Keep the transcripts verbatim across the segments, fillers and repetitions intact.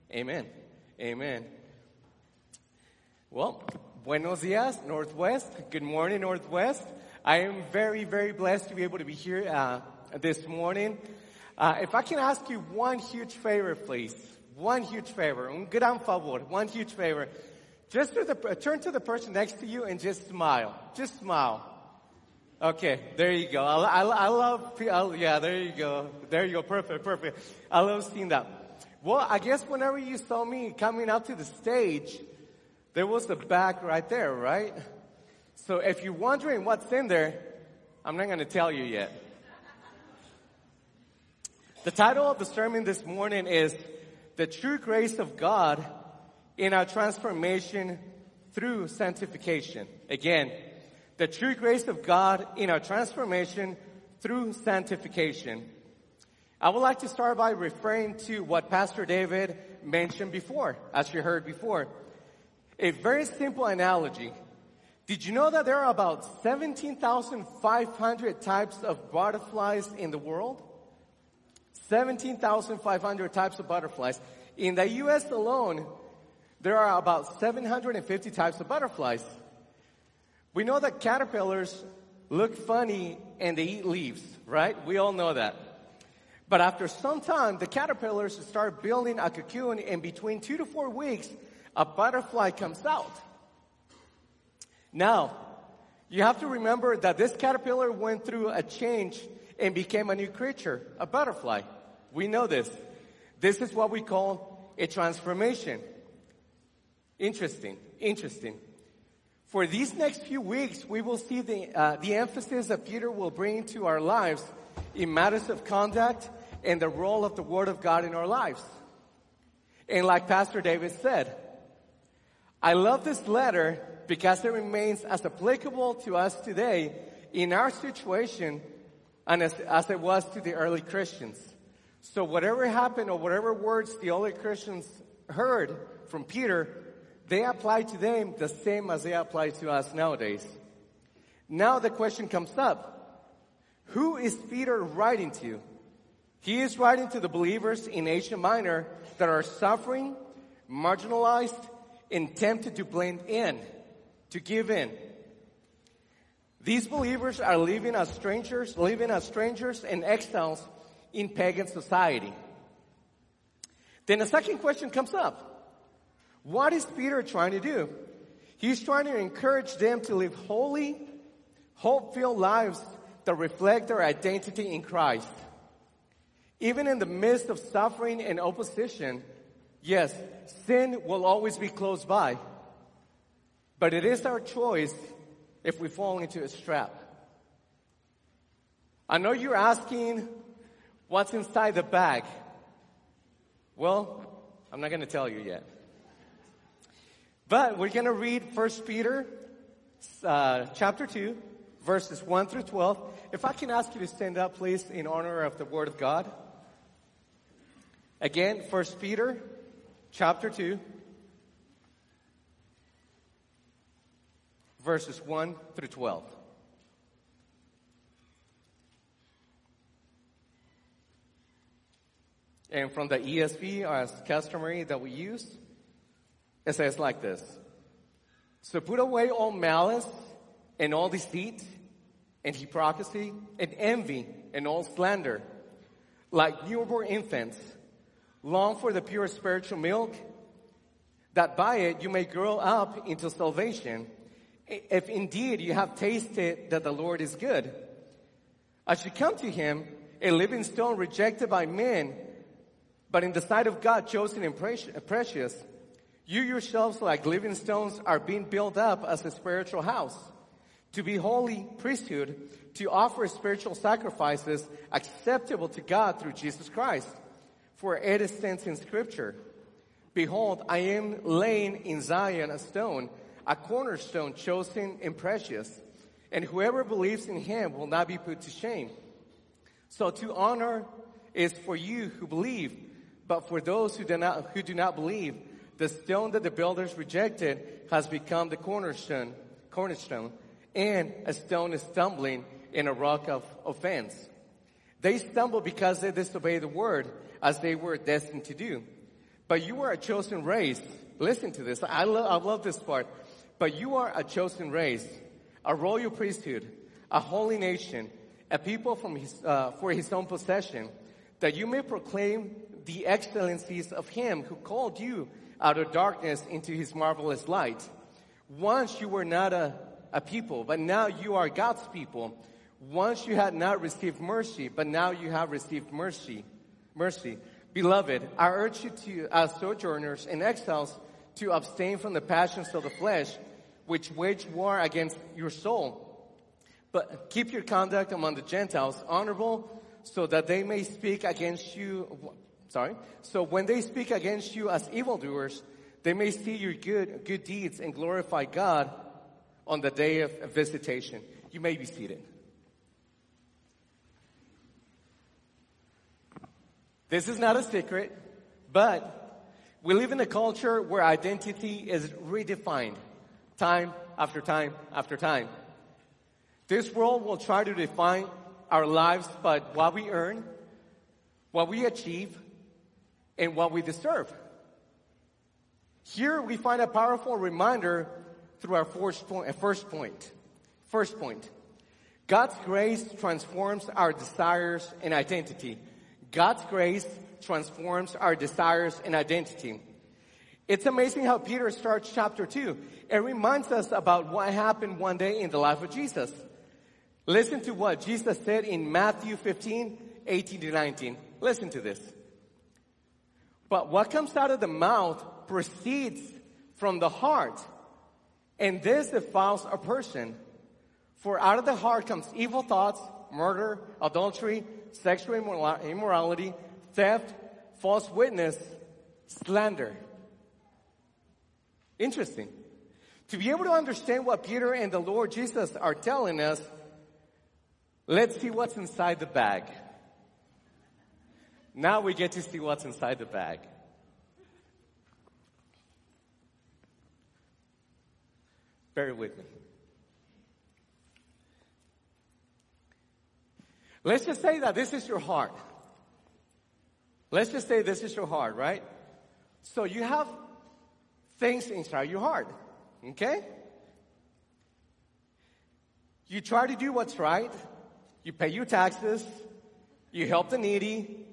Amen. Amen. Well, buenos dias, Northwest. Good morning, Northwest. I am very, very blessed to be able to be here uh, this morning. Uh, if I can ask you one huge favor, please. One huge favor. Un gran favor. One huge favor. Just to the, turn to the person next to you and just smile. Just smile. Okay, there you go. I, I, I love, I, yeah, there you go. There you go. Perfect, perfect. I love seeing that. Well, I guess whenever you saw me coming up to the stage, there was the bag right there, right? So if you're wondering what's in there, I'm not going to tell you yet. The title of the sermon this morning is The True Grace of God in Our Transformation Through Sanctification. Again, the true grace of God in our transformation through sanctification. I would like to start by referring to what Pastor David mentioned before, as you heard before. A very simple analogy. Did you know that there are about seventeen thousand five hundred types of butterflies in the world? seventeen thousand five hundred types of butterflies. In the U S alone, there are about seven hundred fifty types of butterflies. We know that caterpillars look funny and they eat leaves, right? We all know that. But after some time, the caterpillars start building a cocoon, and between two to four weeks, a butterfly comes out. Now, you have to remember that this caterpillar went through a change and became a new creature, a butterfly. We know this. This is what we call a transformation. Interesting, interesting. For these next few weeks, we will see the, uh, the emphasis that Peter will bring to our lives in matters of conduct and the role of the Word of God in our lives. And like Pastor David said, I love this letter because it remains as applicable to us today in our situation and as, as it was to the early Christians. So whatever happened or whatever words the early Christians heard from Peter, they apply to them the same as they apply to us nowadays. Now the question comes up. Who is Peter writing to? He is writing to the believers in Asia Minor that are suffering, marginalized, and tempted to blend in, to give in. These believers are living as strangers, living as strangers and exiles in pagan society. Then the second question comes up. What is Peter trying to do? He's trying to encourage them to live holy, hope-filled lives that reflect their identity in Christ. Even in the midst of suffering and opposition, yes, sin will always be close by. But it is our choice if we fall into its trap. I know you're asking, what's inside the bag? Well, I'm not going to tell you yet. But we're going to read First Peter uh, chapter two, verses one through twelve. If I can ask you to stand up, please, in honor of the Word of God. Again, First Peter chapter two, verses one through twelve. And from the E S V, as customary that we use, it says like this. So put away all malice and all deceit and hypocrisy and envy and all slander. Like newborn infants, long for the pure spiritual milk, that by it you may grow up into salvation, if indeed you have tasted that the Lord is good. As you come to Him, a living stone rejected by men, but in the sight of God chosen and precious, you yourselves, like living stones, are being built up as a spiritual house, to be holy priesthood, to offer spiritual sacrifices acceptable to God through Jesus Christ. For it stands in Scripture, behold, I am laying in Zion a stone, a cornerstone chosen and precious, and whoever believes in Him will not be put to shame. So to honor is for you who believe, but for those who do not, who do not believe, the stone that the builders rejected has become the cornerstone, cornerstone, and a stone is stumbling and a rock of offense. They stumble because they disobey the word, as they were destined to do. But you are a chosen race. Listen to this. I, lo- I love this part. But you are a chosen race, a royal priesthood, a holy nation, a people from his, uh, for his own possession, that you may proclaim the excellencies of him who called you out of darkness into his marvelous light. Once you were not a, a people, but now you are God's people. Once you had not received mercy, but now you have received mercy. Mercy. Beloved, I urge you to, as sojourners and exiles, to abstain from the passions of the flesh, which wage war against your soul. But keep your conduct among the Gentiles honorable, so that they may speak against you. Sorry. So when they speak against you as evildoers, they may see your good good deeds and glorify God on the day of visitation. You may be seated. This is not a secret, but we live in a culture where identity is redefined time after time after time. This world will try to define our lives by what we earn, what we achieve, and what we deserve. Here we find a powerful reminder through our first point. First point. First point. God's grace transforms our desires and identity. God's grace transforms our desires and identity. It's amazing how Peter starts chapter two. It reminds us about what happened one day in the life of Jesus. Listen to what Jesus said in Matthew fifteen, eighteen to nineteen. Listen to this. But what comes out of the mouth proceeds from the heart, and this defiles a person. For out of the heart comes evil thoughts, murder, adultery, sexual immorality, theft, false witness, slander. Interesting. To be able to understand what Peter and the Lord Jesus are telling us, let's see what's inside the bag. Now we get to see what's inside the bag. Bear with me. Let's just say that this is your heart. Let's just say this is your heart, right? So you have things inside your heart, okay? You try to do what's right. You pay your taxes. You help the needy.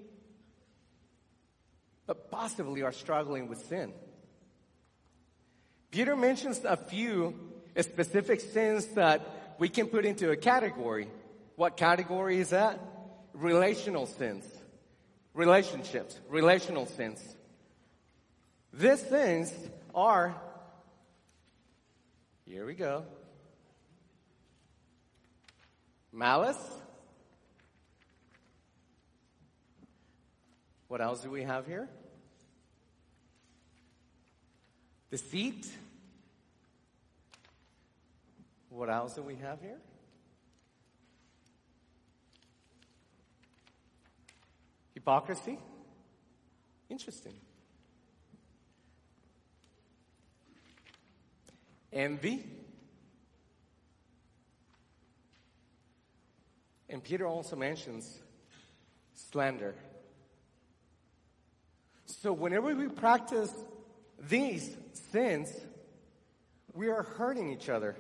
But possibly are struggling with sin. Peter mentions a few specific sins that we can put into a category. What category is that? Relational sins. Relationships. Relational sins. These things are, here we go, malice. What else do we have here? Deceit. What else do we have here? Hypocrisy. Interesting. Envy. And Peter also mentions slander. So whenever we practice these sins, we are hurting each other.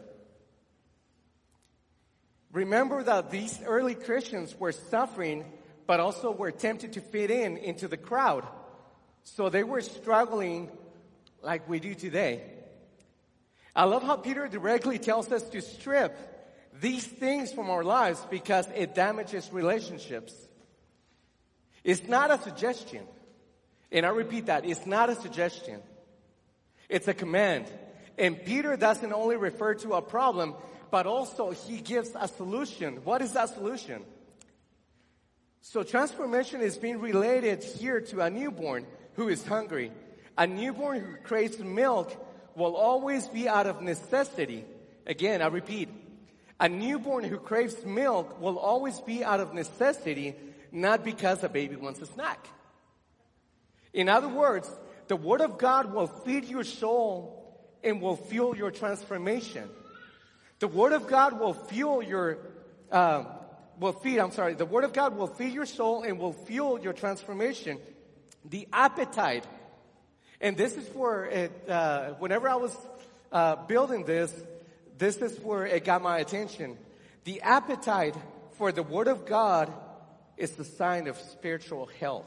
Remember that these early Christians were suffering, but also were tempted to fit in into the crowd. So they were struggling like we do today. I love how Peter directly tells us to strip these things from our lives because it damages relationships. It's not a suggestion. And I repeat that, it's not a suggestion. It's a command. And Peter doesn't only refer to a problem, but also he gives a solution. What is that solution? So transformation is being related here to a newborn who is hungry. A newborn who craves milk will always be out of necessity. Again, I repeat, a newborn who craves milk will always be out of necessity, not because a baby wants a snack. In other words, the Word of God will feed your soul and will fuel your transformation. The Word of God will fuel your, uh, will feed, I'm sorry, the Word of God will feed your soul and will fuel your transformation. The appetite And this is where it, uh, whenever I was uh, building this, this is where it got my attention. The appetite for the Word of God is the sign of spiritual health.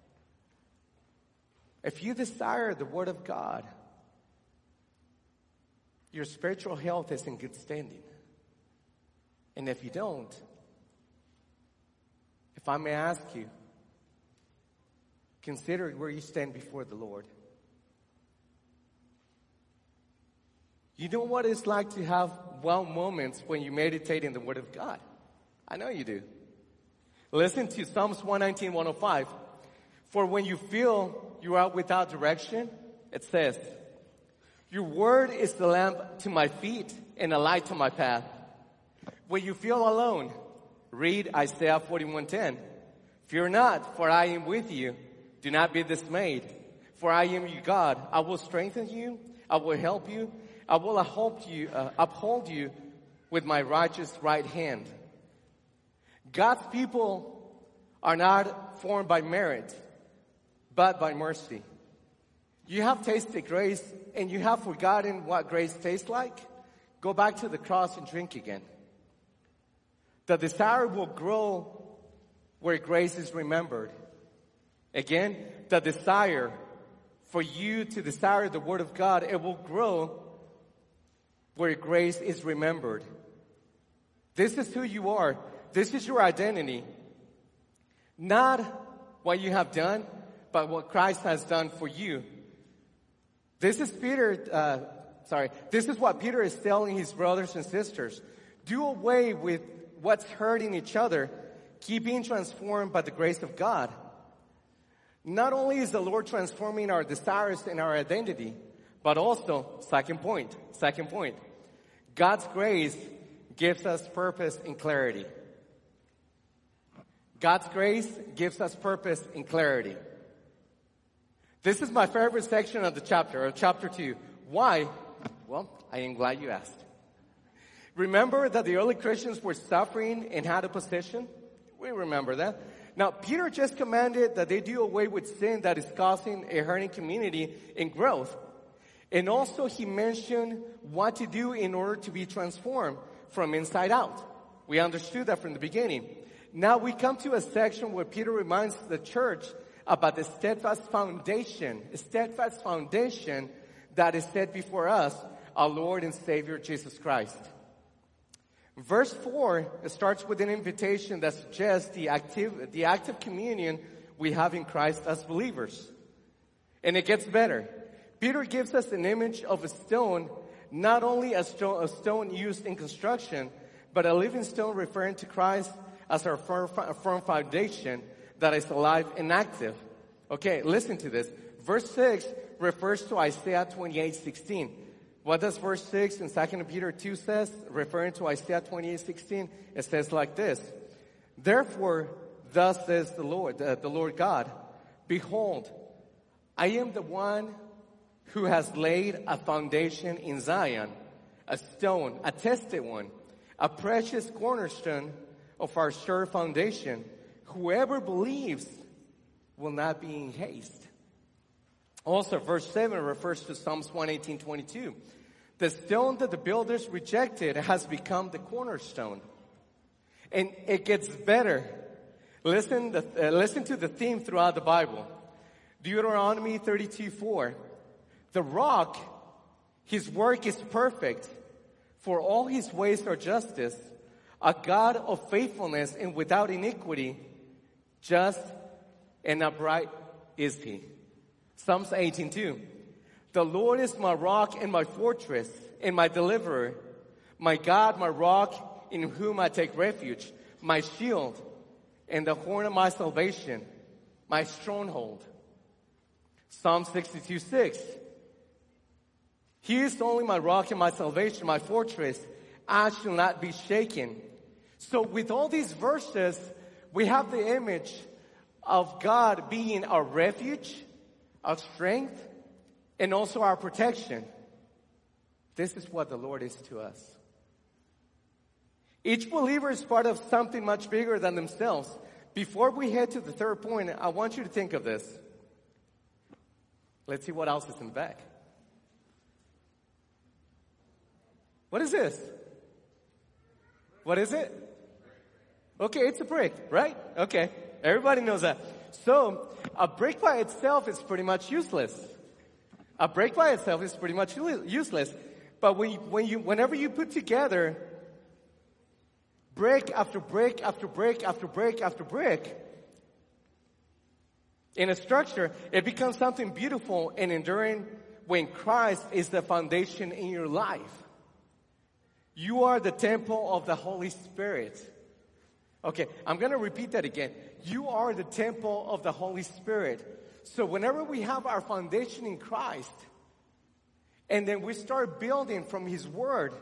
If you desire the Word of God, your spiritual health is in good standing. And if you don't, if I may ask you, consider where you stand before the Lord. You know what it's like to have wow moments when you meditate in the Word of God. I know you do. Listen to Psalms one nineteen, one oh five. For when you feel you are without direction, it says, your word is the lamp to my feet and a light to my path. When you feel alone, read Isaiah forty-one ten. Fear not, for I am with you. Do not be dismayed, for I am your God. I will strengthen you. I will help you. I will uphold you, uh, uphold you with my righteous right hand. God's people are not formed by merit, but by mercy. You have tasted grace and you have forgotten what grace tastes like? Go back to the cross and drink again. The desire will grow where grace is remembered. Again, the desire for you to desire the Word of God, it will grow where grace is remembered. This is who you are. This is your identity. Not what you have done, but what Christ has done for you. This is Peter, uh, sorry, this is what Peter is telling his brothers and sisters. Do away with what's hurting each other. Keep being transformed by the grace of God. Not only is the Lord transforming our desires and our identity, but also, second point, second point, God's grace gives us purpose and clarity. God's grace gives us purpose and clarity. This is my favorite section of the chapter, of chapter two. Why? Well, I am glad you asked. Remember that the early Christians were suffering and had opposition? We remember that. Now, Peter just commanded that they do away with sin that is causing a hurting community in growth. And also he mentioned what to do in order to be transformed from inside out. We understood that from the beginning. Now we come to a section where Peter reminds the church about the steadfast foundation, a steadfast foundation that is set before us, our Lord and Savior Jesus Christ. Verse four starts with an invitation that suggests the active, the active communion we have in Christ as believers. And it gets better. Peter gives us an image of a stone, not only a stone, a stone used in construction, but a living stone referring to Christ as our firm, firm foundation that is alive and active. Okay, listen to this. Verse six refers to Isaiah twenty-eight sixteen. What does verse six in Second Peter two says? Referring to Isaiah twenty-eight sixteen, it says like this. Therefore, thus says the Lord, the, the Lord God, behold, I am the one who has laid a foundation in Zion, a stone, a tested one, a precious cornerstone of our sure foundation. Whoever believes will not be in haste. Also, verse seven refers to Psalms one eighteen twenty-two. The stone that the builders rejected has become the cornerstone. And it gets better. Listen, the, uh, listen to the theme throughout the Bible. Deuteronomy thirty-two four. The rock, his work is perfect, for all his ways are justice, a God of faithfulness and without iniquity, just and upright is he. Psalms eighteen two. The Lord is my rock and my fortress and my deliverer, my God, my rock in whom I take refuge, my shield and the horn of my salvation, my stronghold. Psalm sixty-two six. He is only my rock and my salvation, my fortress. I shall not be shaken. So with all these verses, we have the image of God being our refuge, our strength, and also our protection. This is what the Lord is to us. Each believer is part of something much bigger than themselves. Before we head to the third point, I want you to think of this. Let's see what else is in the back. What is this? What is it? Okay, it's a brick, right? Okay, everybody knows that. So, a brick by itself is pretty much useless. A brick by itself is pretty much useless. But when you, when you, whenever you put together brick after brick after brick after brick after brick in a structure, it becomes something beautiful and enduring when Christ is the foundation in your life. You are the temple of the Holy Spirit. Okay, I'm going to repeat that again. You are the temple of the Holy Spirit. So whenever we have our foundation in Christ, and then we start building from His Word,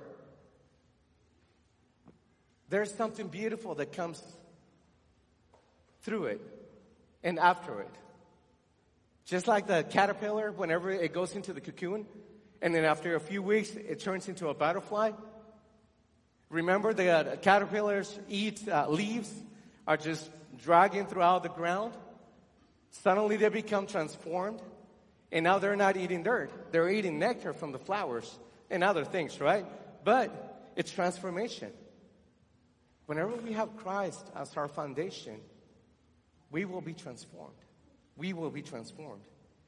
there's something beautiful that comes through it and after it. Just like the caterpillar, whenever it goes into the cocoon, and then after a few weeks, it turns into a butterfly. Remember, the uh, caterpillars eat uh, leaves, are just dragging throughout the ground. Suddenly they become transformed, and now they're not eating dirt. They're eating nectar from the flowers and other things, right? But it's transformation. Whenever we have Christ as our foundation, we will be transformed. We will be transformed.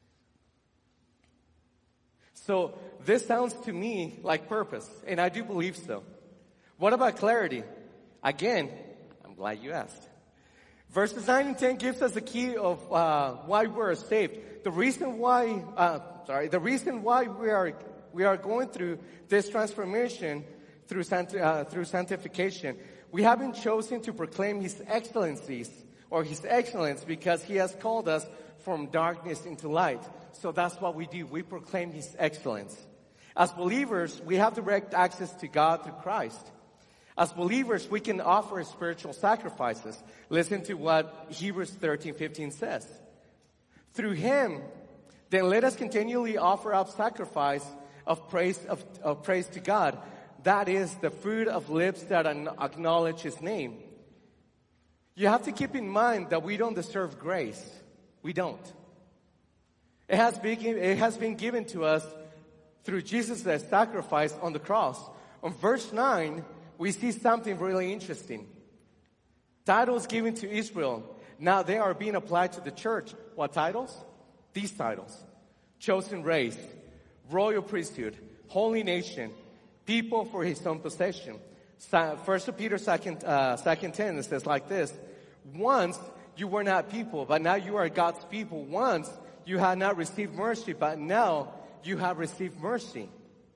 So this sounds to me like purpose, and I do believe so. What about clarity? Again, I'm glad you asked. Verses nine and ten gives us the key of uh, why we're saved. The reason why, uh, sorry, the reason why we are we are going through this transformation through sancti- uh, through sanctification. We have been chosen to proclaim His excellencies or His excellence because He has called us from darkness into light. So that's what we do. We proclaim His excellence. As believers, we have direct access to God through Christ. As believers, we can offer spiritual sacrifices. Listen to what Hebrews thirteen fifteen says. Through Him, then let us continually offer up sacrifice of praise of, of praise to God. That is the fruit of lips that acknowledge His name. You have to keep in mind that we don't deserve grace. We don't. It has been, it has been given to us through Jesus' sacrifice on the cross. On verse nine, we see something really interesting. Titles given to Israel, now they are being applied to the church. What titles? These titles. Chosen race, royal priesthood, holy nation, people for His own possession. First Peter second, uh, second ten, it says like this. Once you were not people, but now you are God's people. Once you had not received mercy, but now you have received mercy.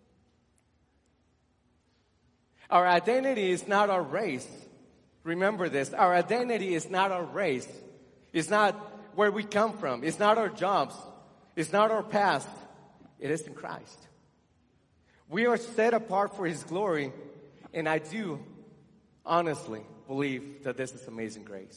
Our identity is not our race. Remember this. Our identity is not our race. It's not where we come from. It's not our jobs. It's not our past. It is in Christ. We are set apart for His glory, and I do honestly believe that this is amazing grace.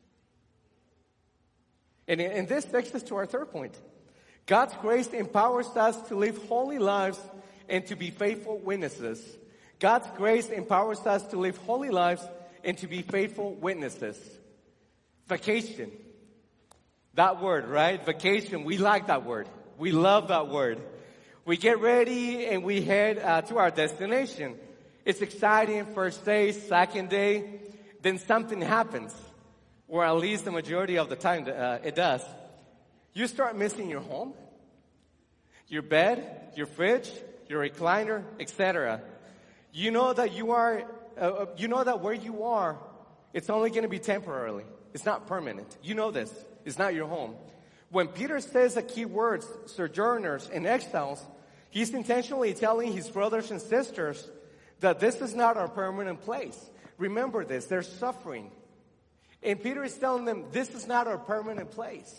And, and this takes us to our third point. God's grace empowers us to live holy lives and to be faithful witnesses. God's grace empowers us to live holy lives and to be faithful witnesses. Vacation. That word, right? Vacation. We like that word. We love that word. We get ready and we head uh, to our destination. It's exciting. First day, second day. Then something happens. Or at least the majority of the time uh, it does. You start missing your home, your bed, your fridge, your recliner, et cetera. You know that you are, uh, you know that where you are, it's only going to be temporarily. It's not permanent. You know this. It's not your home. When Peter says the key words, sojourners and exiles, he's intentionally telling his brothers and sisters that this is not our permanent place. Remember this. There's suffering. And Peter is telling them, this is not our permanent place.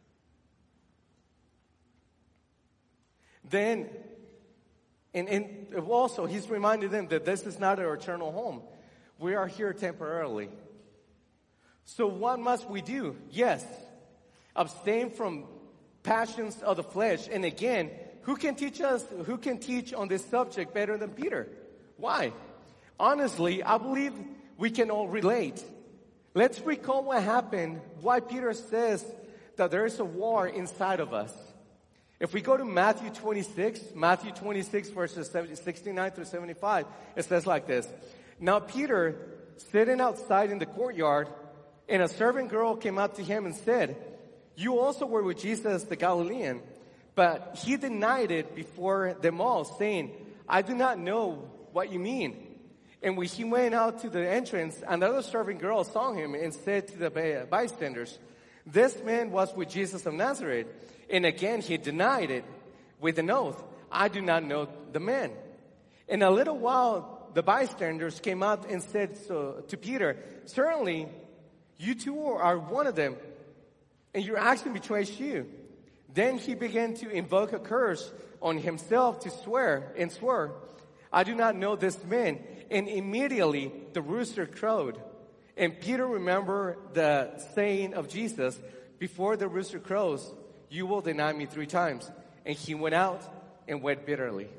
Then, and, and also, he's reminded them that this is not our eternal home. We are here temporarily. So what must we do? Yes, abstain from passions of the flesh. And again, who can teach us, who can teach on this subject better than Peter? Why? Honestly, I believe we can all relate. Let's recall what happened, why Peter says that there is a war inside of us. If we go to Matthew twenty-six, Matthew twenty-six, verses sixty-nine through seventy-five, it says like this. Now Peter, sitting outside in the courtyard, and a servant girl came up to him and said, "You also were with Jesus the Galilean." But he denied it before them all, saying, "I do not know what you mean." And when he went out to the entrance, another servant girl saw him and said to the bystanders, "This man was with Jesus of Nazareth." And again he denied it with an oath, "I do not know the man." In a little while the bystanders came out and said so to Peter, "Certainly you too are one of them, and your action betrays you." Then he began to invoke a curse on himself to swear and swore, "I do not know this man." And immediately the rooster crowed. And Peter remembered the saying of Jesus, "Before the rooster crows, you will deny me three times." And he went out and wept bitterly.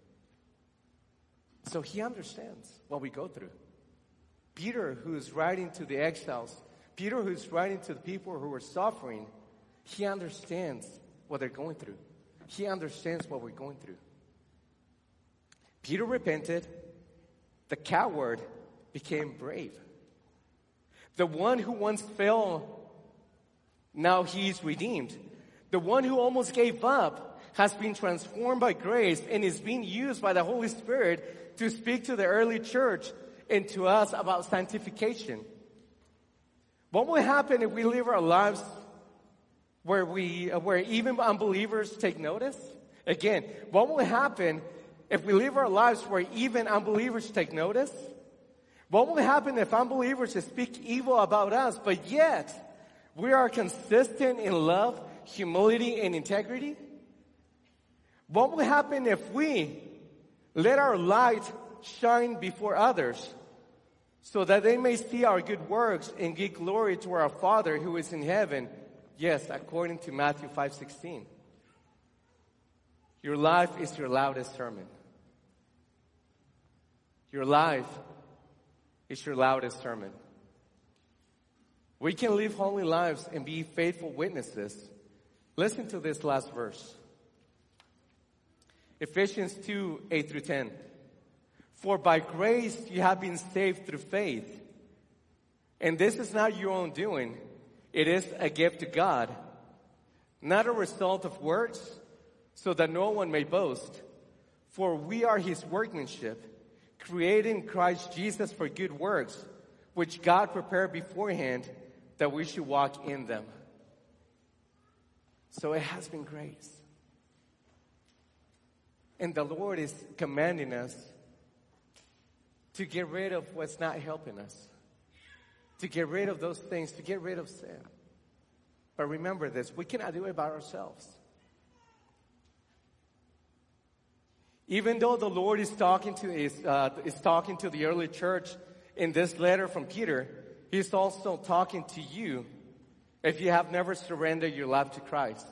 So he understands what we go through. Peter, who is writing to the exiles, Peter, who is writing to the people who are suffering, he understands what they're going through. He understands what we're going through. Peter repented. The coward became brave. The one who once fell, now he's redeemed. The one who almost gave up has been transformed by grace and is being used by the Holy Spirit to speak to the early church and to us about sanctification. What will happen if we live our lives where we, where even unbelievers take notice? Again, what will happen if we live our lives where even unbelievers take notice? What will happen if unbelievers speak evil about us, but yet we are consistent in love, humility, and integrity? What will happen if we let our light shine before others so that they may see our good works and give glory to our Father who is in heaven? Yes, according to Matthew five sixteen. Your life is your loudest sermon. Your life is your loudest sermon. We can live holy lives and be faithful witnesses. Listen to this last verse. Ephesians two, eight through ten. For by grace you have been saved through faith. And this is not your own doing. It is a gift to God, not a result of works, so that no one may boast. For we are his workmanship, created in Christ Jesus for good works, which God prepared beforehand that we should walk in them. So it has been grace. And the Lord is commanding us to get rid of what's not helping us. To get rid of those things, to get rid of sin. But remember this, we cannot do it by ourselves. Even though the Lord is talking to is, uh, is talking to the early church in this letter from Peter, he's also talking to you if you have never surrendered your life to Christ.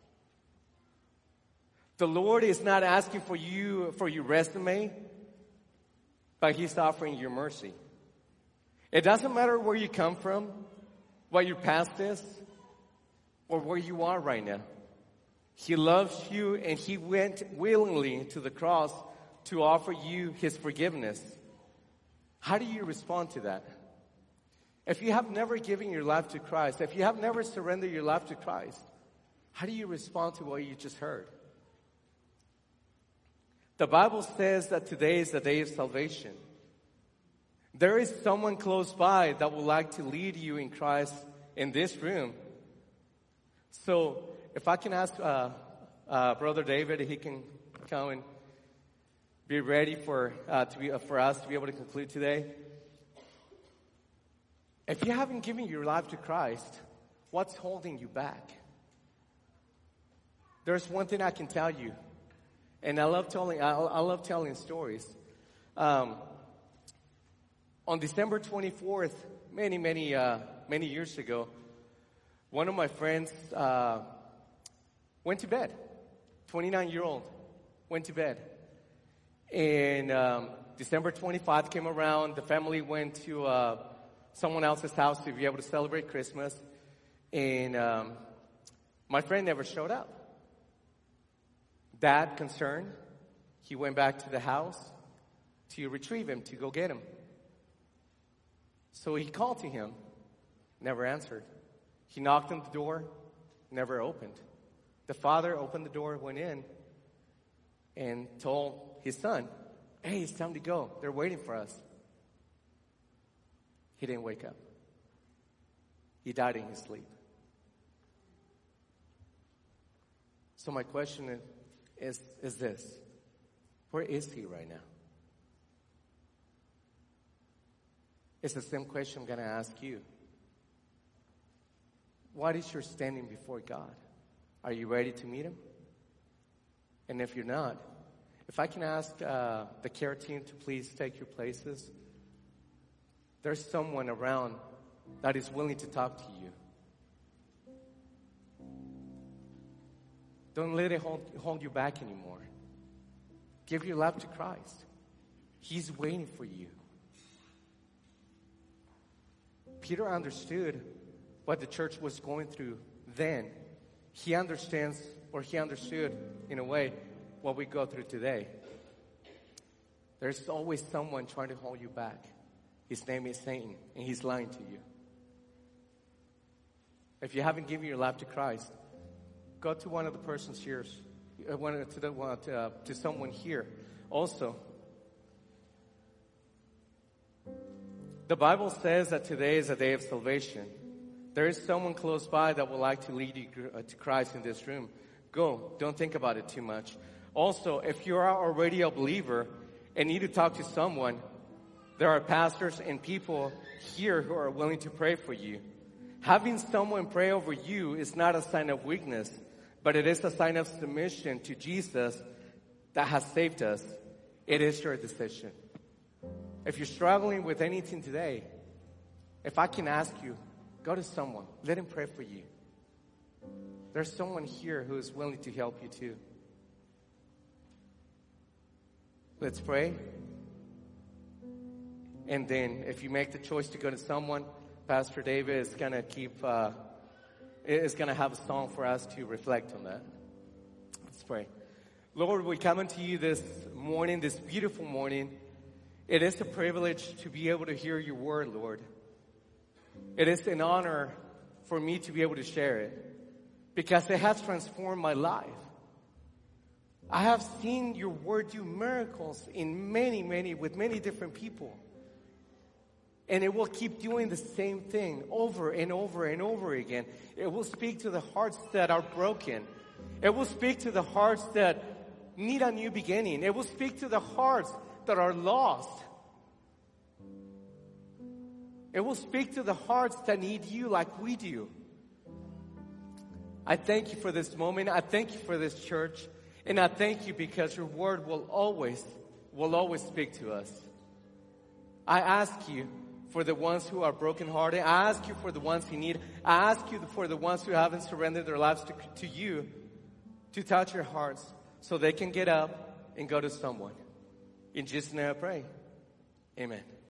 The Lord is not asking for you for your resume, but he's offering you mercy. It doesn't matter where you come from, what your past is, or where you are right now. He loves you and he went willingly to the cross to offer you his forgiveness. How do you respond to that? If you have never given your life to Christ, if you have never surrendered your life to Christ, how do you respond to what you just heard? The Bible says that today is the day of salvation. There is someone close by that would like to lead you in Christ in this room. So if I can ask uh, uh, Brother David, he can come and be ready for uh, to be uh, for us to be able to conclude today. If you haven't given your life to Christ, what's holding you back? There's one thing I can tell you, and I love telling I, I love telling stories. Um, on December twenty-fourth, many many uh, many years ago, one of my friends uh, went to bed. twenty-nine-year-old went to bed. And um, December twenty-fifth came around. The family went to uh, someone else's house to be able to celebrate Christmas. And um, my friend never showed up. Dad, concerned, he went back to the house to retrieve him, to go get him. So he called to him, never answered. He knocked on the door, never opened. The father opened the door, went in, and told his son, hey, it's time to go. They're waiting for us. He didn't wake up. He died in his sleep. So my question is, is, is this. Where is he right now? It's the same question I'm going to ask you. What is your standing before God? Are you ready to meet him? And if you're not, if I can ask uh, the care team to please take your places. There's someone around that is willing to talk to you. Don't let it hold, hold you back anymore. Give your life to Christ. He's waiting for you. Peter understood what the church was going through then. He understands, or he understood, in a way, what we go through today. There's always someone trying to hold you back. His name is Satan, and he's lying to you. If you haven't given your life to Christ, go to one of the persons here, uh, one to, the, uh, to, uh, to someone here. Also, the Bible says that today is a day of salvation. There is someone close by that would like to lead you to Christ in this room. Go. Don't think about it too much. Also, if you are already a believer and need to talk to someone, there are pastors and people here who are willing to pray for you. Having someone pray over you is not a sign of weakness, but it is a sign of submission to Jesus that has saved us. It is your decision. If you're struggling with anything today, if I can ask you, go to someone. Let him pray for you. There's someone here who is willing to help you too. Let's pray. And then if you make the choice to go to someone, Pastor David is going to keep, uh, is going to have a song for us to reflect on that. Let's pray. Lord, we come into you this morning, this beautiful morning. It is a privilege to be able to hear your word, Lord. It is an honor for me to be able to share it because it has transformed my life. I have seen your word do miracles in many, many, with many different people. And it will keep doing the same thing over and over and over again. It will speak to the hearts that are broken. It will speak to the hearts that need a new beginning. It will speak to the hearts that are lost. It will speak to the hearts that need you like we do. I thank you for this moment. I thank you for this church. And I thank you because your word will always, will always speak to us. I ask you for the ones who are brokenhearted. I ask you for the ones who need. I ask you for the ones who haven't surrendered their lives to, to you to touch your hearts so they can get up and go to someone. In Jesus' name I pray. Amen.